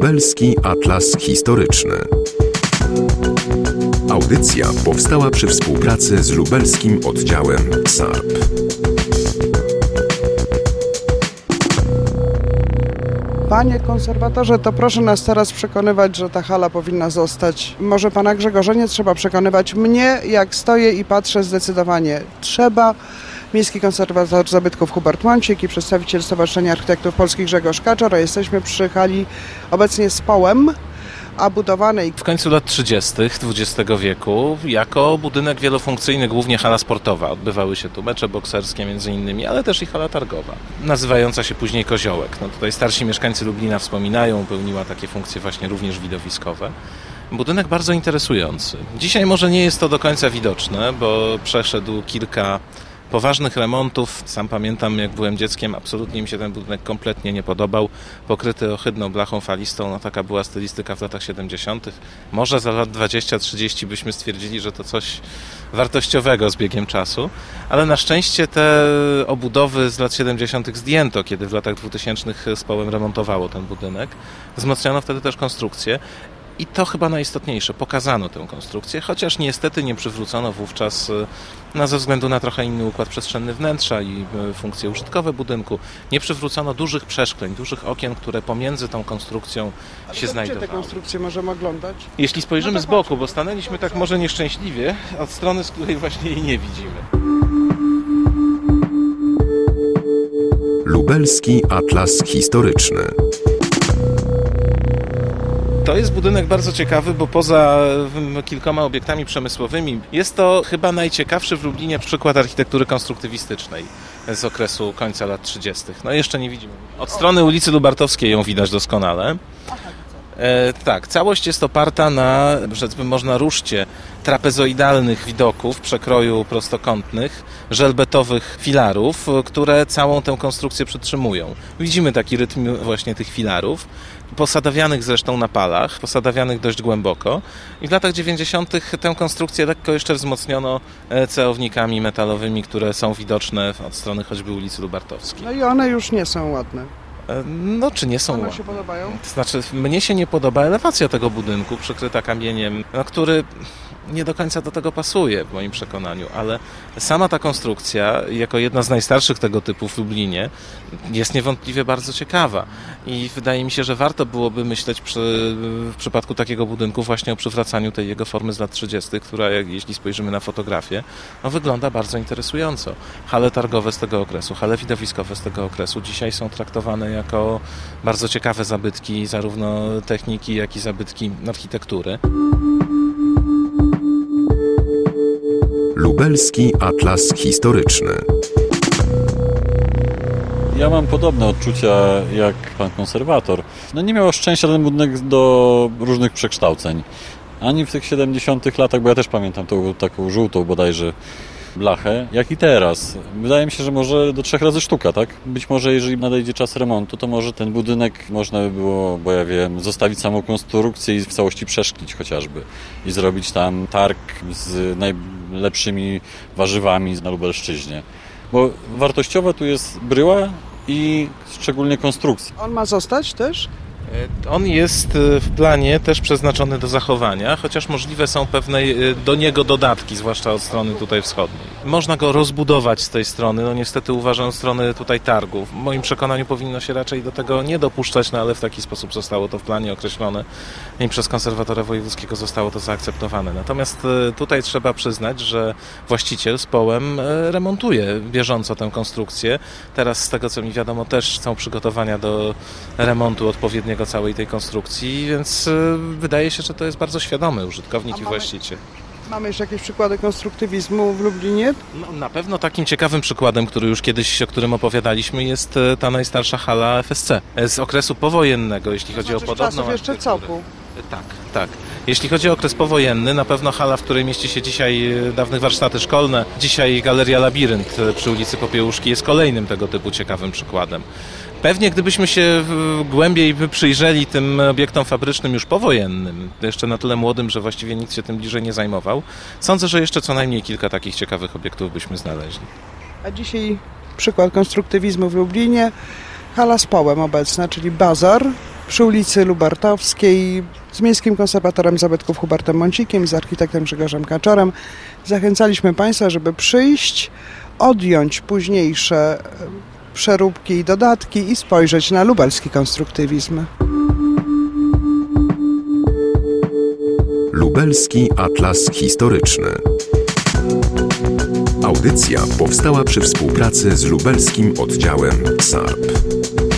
Lubelski Atlas Historyczny. Audycja powstała przy współpracy z lubelskim oddziałem SARP. Panie konserwatorze, to proszę nas teraz przekonywać, że ta hala powinna zostać. Może pana Grzegorza nie trzeba przekonywać. Mnie, jak stoję i patrzę, zdecydowanie trzeba. Miejski konserwator zabytków Hubert Łącik i przedstawiciel Stowarzyszenia Architektów Polskich Grzegorz Kaczor. Jestem przy hali obecnie z Połem, a budowanej w końcu lat 30. XX wieku jako budynek wielofunkcyjny, głównie hala sportowa. Odbywały się tu mecze bokserskie między innymi, ale też i hala targowa, nazywająca się później Koziołek. No tutaj starsi mieszkańcy Lublina wspominają, pełniła takie funkcje właśnie również widowiskowe. Budynek bardzo interesujący. Dzisiaj może nie jest to do końca widoczne, bo przeszedł kilka poważnych remontów. Sam pamiętam, jak byłem dzieckiem, absolutnie mi się ten budynek kompletnie nie podobał. Pokryty ohydną blachą falistą, no taka była stylistyka w latach 70. Może za lat 20-30 byśmy stwierdzili, że to coś wartościowego z biegiem czasu, ale na szczęście te obudowy z lat 70. zdjęto, kiedy w latach 2000 z Połem remontowało ten budynek. Wzmocniono wtedy też konstrukcję. I to chyba najistotniejsze, pokazano tę konstrukcję, chociaż niestety nie przywrócono wówczas, ze względu na trochę inny układ przestrzenny wnętrza i funkcje użytkowe budynku, nie przywrócono dużych przeszkleń, dużych okien, które pomiędzy tą konstrukcją się znajdowały. Gdzie te konstrukcje możemy oglądać? Jeśli spojrzymy z boku, bo stanęliśmy tak może nieszczęśliwie, od strony, z której właśnie jej nie widzimy. Lubelski Atlas Historyczny. To jest budynek bardzo ciekawy, bo poza kilkoma obiektami przemysłowymi jest to chyba najciekawszy w Lublinie przykład architektury konstruktywistycznej z okresu końca lat 30. No jeszcze nie widzimy. Od strony ulicy Lubartowskiej ją widać doskonale. Tak, całość jest oparta na, można ruszcie trapezoidalnych widoków przekroju prostokątnych, żelbetowych filarów, które całą tę konstrukcję przytrzymują. Widzimy taki rytm właśnie tych filarów, posadawianych zresztą na palach, posadawianych dość głęboko. I w latach 90. tę konstrukcję lekko jeszcze wzmocniono ceownikami metalowymi, które są widoczne od strony choćby ulicy Lubartowskiej. No i one już nie są ładne. No, czy nie są One ładne? się podobają? To znaczy, mnie się nie podoba elewacja tego budynku, przykryta kamieniem, który nie do końca do tego pasuje w moim przekonaniu, ale sama ta konstrukcja, jako jedna z najstarszych tego typu w Lublinie, jest niewątpliwie bardzo ciekawa i wydaje mi się, że warto byłoby myśleć w przypadku takiego budynku właśnie o przywracaniu tej jego formy z lat 30., która, jeśli spojrzymy na fotografię, no, wygląda bardzo interesująco. Hale targowe z tego okresu, hale widowiskowe z tego okresu dzisiaj są traktowane jako bardzo ciekawe zabytki zarówno techniki, jak i zabytki architektury. Lubelski Atlas Historyczny. Ja mam podobne odczucia jak pan konserwator. No nie miał szczęścia ten budynek do różnych przekształceń. Ani w tych 70 latach, bo ja też pamiętam tą taką żółtą bodajże blachę, jak i teraz. Wydaje mi się, że może do 3 razy sztuka, tak? Być może jeżeli nadejdzie czas remontu, to może ten budynek można by było, bo ja wiem, zostawić samą konstrukcję i w całości przeszklić chociażby. I zrobić tam targ z najlepszymi warzywami na Lubelszczyźnie. Bo wartościowa tu jest bryła i szczególnie konstrukcja. On ma zostać też? On jest w planie też przeznaczony do zachowania, chociaż możliwe są pewne do niego dodatki, zwłaszcza od strony tutaj wschodniej. Można go rozbudować z tej strony, no niestety uważam strony tutaj targu. W moim przekonaniu powinno się raczej do tego nie dopuszczać, no ale w taki sposób zostało to w planie określone i przez konserwatora wojewódzkiego zostało to zaakceptowane. Natomiast tutaj trzeba przyznać, że właściciel z Połem remontuje bieżąco tę konstrukcję. Teraz z tego co mi wiadomo też są przygotowania do remontu odpowiedniego całej tej konstrukcji, więc wydaje się, że to jest bardzo świadomy użytkownik i właściciel. Mamy jeszcze jakieś przykłady konstruktywizmu w Lublinie? No, na pewno takim ciekawym przykładem, który już kiedyś, o którym opowiadaliśmy, jest ta najstarsza hala FSC z okresu powojennego, jeśli chodzi o podobną jeszcze COP-u. Tak. Jeśli chodzi o okres powojenny, na pewno hala, w której mieści się dzisiaj dawne warsztaty szkolne, dzisiaj Galeria Labirynt przy ulicy Popiełuszki jest kolejnym tego typu ciekawym przykładem. Pewnie gdybyśmy się głębiej przyjrzeli tym obiektom fabrycznym już powojennym, jeszcze na tyle młodym, że właściwie nikt się tym bliżej nie zajmował, sądzę, że jeszcze co najmniej kilka takich ciekawych obiektów byśmy znaleźli. A dzisiaj przykład konstruktywizmu w Lublinie, hala z Połem obecna, czyli bazar przy ulicy Lubartowskiej z miejskim konserwatorem zabytków Hubertem Mącikiem, z architektem Grzegorzem Kaczorem. Zachęcaliśmy Państwa, żeby przyjść, odjąć późniejsze przeróbki i dodatki i spojrzeć na lubelski konstruktywizm. Lubelski Atlas Historyczny. Audycja powstała przy współpracy z lubelskim oddziałem SARP.